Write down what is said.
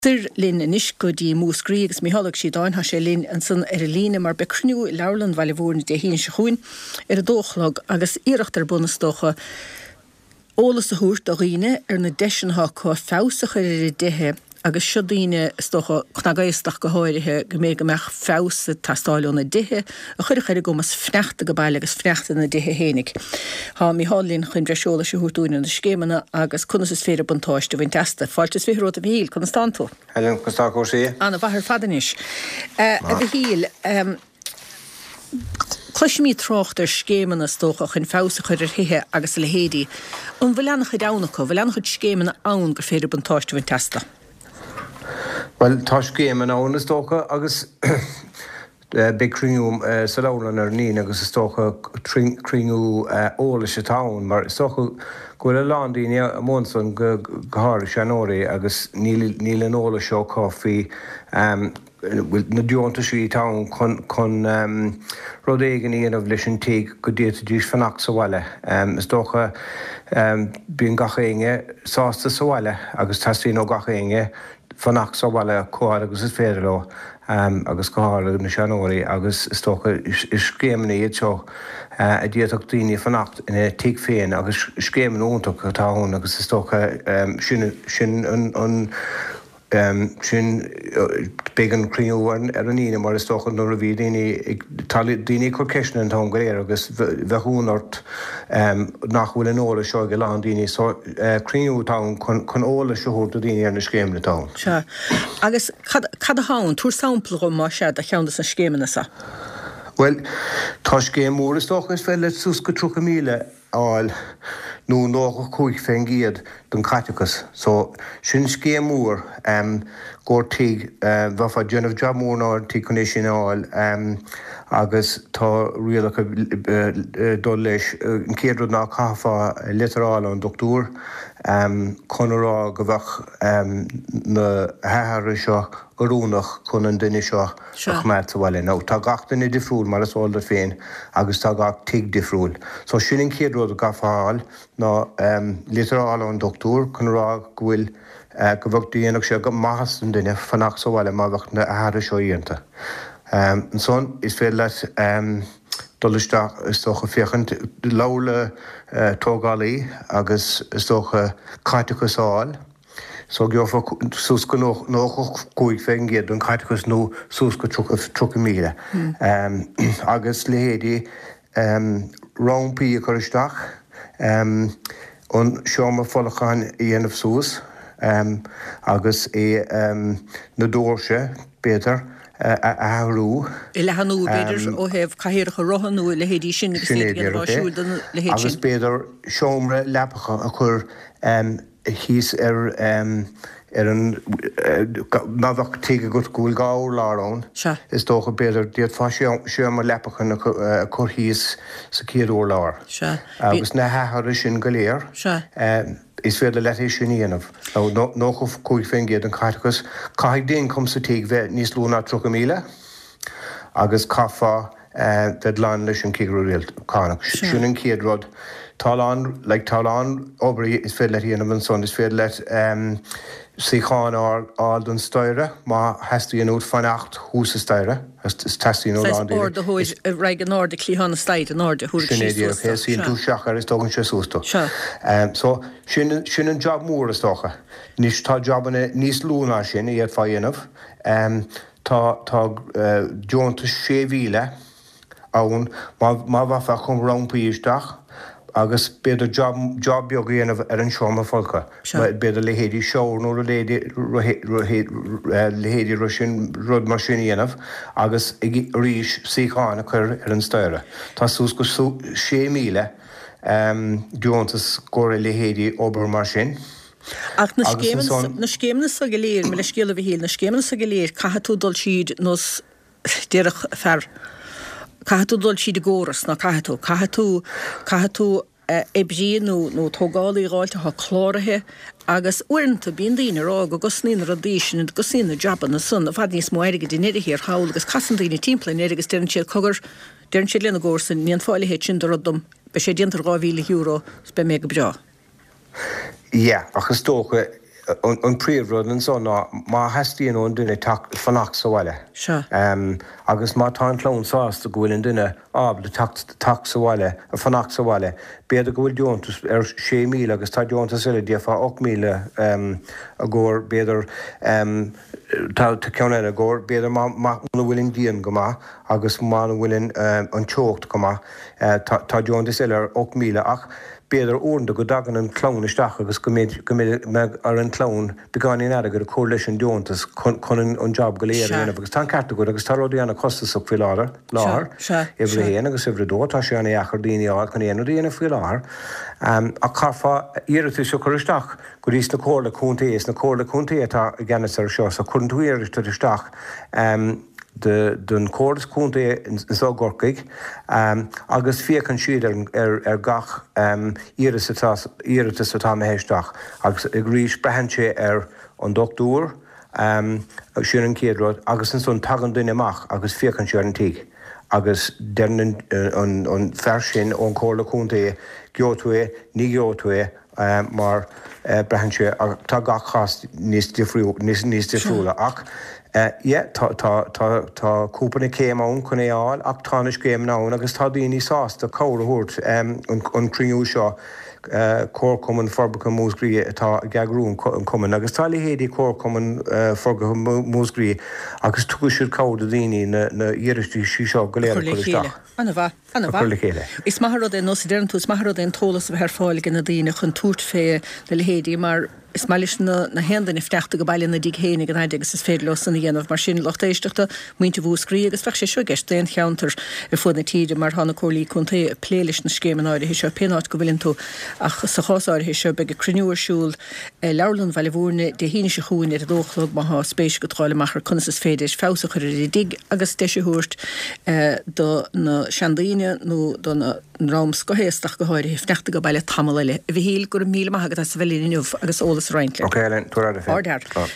Sir lin inis go dí mús grígus míhalach sí dáin ha sé lin an san líne mar becrniú leland bhile bhórna de hín se chuin a dóchlog agus iireachtar bunastócha ólas a húrt a riine na deisiantha chu fésacha dithe agus siodíine stocha chnagaisteach go háirithe go mé go meach fésa tastáilúna dithe a chuir go mas fneachta go bailile agus fneachta na dithe hénig. Tá míhálín chun breisiúla se húrtúine na scémanna agus chunas is féidir buntáiste bhain testa. Fáiltas férót a bhíl chun stantó. Helen, costá go sí? Anna bhar fadanis. A bhíl Chluismí trochtar scémanna stócha chun fésa chuir hithe agus le hédí. An bhleannach dánach bhleannach scémanna ann gur féidir buntáiste bhain testa. Well, tá scémanna ann is tócha agus big cringú sa lálan ní agus is tócha cringú óla se tán, mar is tócha go le landíine a mónsan go háir seanóirí agus níl an óla seo cofí na dúnta sí tán chun rud éigen íanamh leis an tí go déta dús fanach sa bhaile. Is tócha bíon gacha inge sásta sa bhaile agus tasí nó gacha inge fanach sa bhaile cóir agus is féidir le agus goála na seanóirí agus is tócha is scémanna iad seo a díadach daoine fannacht ina tí féin agus scéman óntaach atáún agus is tócha sin began críúhain ar an íine mar is tócha nó a bhí daoine chu ceisna an tá go réir agus bheithúnart nach bhfuil an óla seo go lán daoine críú tán chun óla seúirta daoine ar na scémanna tán. Se. Agus cad a hán túair sampla go má sé a cheandas an scémanna sa? Well, tá scéim mór is tócha is féile sus go 3 míle áil nó nócha chuig féin giad don Catechus. So sin scéim mór góir tí bhafa déanamh job mór ná tí chuné sin áil agus tá rialacha dul leis an céadrúd ná cafa literáil an doctúr chunará go bheith na heithre seo goúnach chun an duine seo ach mar bhile. Ná tá gach duine difriúil mar is áilda féin agus tá gach tí difriúil. So sin an céadrúd a gafaáil ná literáil an doctúr chunará go bhfuil go bheh daanaach sé go maithas an duine fanach sa bhile má bheith na heithre seo dhéanta. Son is féidir leis dullisteach is tócha féchant lála tógálaí agus is tócha Catechus áil. So gheoffa sús go nócha cúig féin géad don Catechus nó sús go 3 míle. Agus le héadí rámpaí a choristeach ón seomar folachán dhéanamh sús agus na dóirse Pétar a hrú. I lehanú beidir ó heh caihéirecha rohanú le héadí sin agus le héad agus beidir seomra lepacha a chur hís ar an nábhah tí go gúil gáir lárán. Is tócha beidir déad fá seomar lepachan a chur hís sa céadú lár. Agus na heithre sin go léir. Is féidir le éis sin íanamh. Nócha cúig féin géad an Catechus, caiigh daon cum sa tí bheith níos lúna 3 míle agus cafa deadline leis an céadú réalt cánach. Sin an céadrúd talán obair is féidir le íanamh an son, is féidir le sícháin áil don staire má hestaí an út fannacht hús a staire is testaí nó lándí. Or de hóid raig an orda clíhanna staid an orda húr síústa. Sín tú seachar is tógann sé sústa. So sin an job mór is tócha. Nís tá jobanna níos lúna sin iad fá dhéanamh. Tá dúnta 6 míle ann má bhafa chun rámpaí isteach agus beidir job beag dhéanamh ar an seomar folcha. Beidir le héadí seoir nó le héadí ru sin rud mar sin dhéanamh agus ríis sícháinna chur ar an staire. Tá sús go 6 míle dúntas cóir le héadí obair mar sin. Ach na scémanna sa go léir me le scéala bhí híl na scémanna sa go léir caitheú dul siad nos dearach fear. Caitheú dul siad a ggóras ná caitheú ebríonú nó tógálaí gáilte tha chláirithe agus uaireanta bíon daoine rá go gosníon radíisisin go sína joban na sun a bhd níos móige duine hir háil agus casan daoine timplain agus deann siad cogur deann siad lena ggósa níon fáile héit sin do rudum be sé déantar €2,000 be mé go breá. Ja, agus tócha an príomhrúd an son má heistíon ón duine fannach sa bhile. Agus má tá an clón sásta gohfuil an duine ábla tak sa bhile a fannach sa bhile. Béad gohfuil deontas 6,000 agus tá deontas ile díafá 8,000 a ggóir béidir tá ceanna a ggóir béidir má bhfuiln díon go má agus má bhfuiln an teocht go má tá deontas ile ar 8,000 ach béidir ornda go dagan an clón isteach agus go méid ar an clón beáin air gur cóir leis an deontas chun an job go léir dhéanamh agus tá carta go agus tá rodíanana costas fao láthir ihre héana agus ihre dó tá sé anna echar daoine áil chun éanú dhéana fao láthir a carfa iireú seo chu isteach go rís na cóla chuntaí na cóla chuntaí atá gceannas ar seo sa chun tú iiriiste isteach den córas cúnta is ágorcaig agus fiochan siad ar gach iiritas atá héisteach agus ag rís brehanse ar an doctúr siar an céadród agus an son tagan duine amach agus fiochan siar an tíig agus dean an fersin ón cóla cúnta geotú ní geotú mar brehanse tá gach chas níos difriúla ach tá cúpanna céimán chun éáil ach tánis céim ná agus tá daoine sásta cóirthirt an críú seo cóircuman forbacha músgrí atá geagrún an cuman agus tá héadí cóircuman forbacha músgrí agus tuisiir cáda daoine na iiristí sí seo go léir chuisteach. Anna bha. Is maithrad é nó déan tús maithrad é tólas a bheit fáil gan na daoine chun túirt fé na lehéadí mar is mailis na hendan ifteachta go bailin na dig hénig an agus is féidir los na dhéanamh mar sin lochta éisteachta muinte bhúscrí agus fech sé seo gist déon cheantar ar fud na tíide mar hána cóirlí chunta pléilis na scéman áide hí seo penáid go bhfuiln tú ach sa chásáir hí seo beag cruúirsúil leirlann bhile de híine se chuúin ar a dóchlog má spéis go tráile machar chunas is féidir fása chuir i dig agus deise thuirt do na seandaine nó do na rám scohéisteach go háir ifteachta go baile tamile bhí híl gur 1,000 agad a sa bhilíniuh agus ólas reintle. Ok, Ellen, tú rád a fé.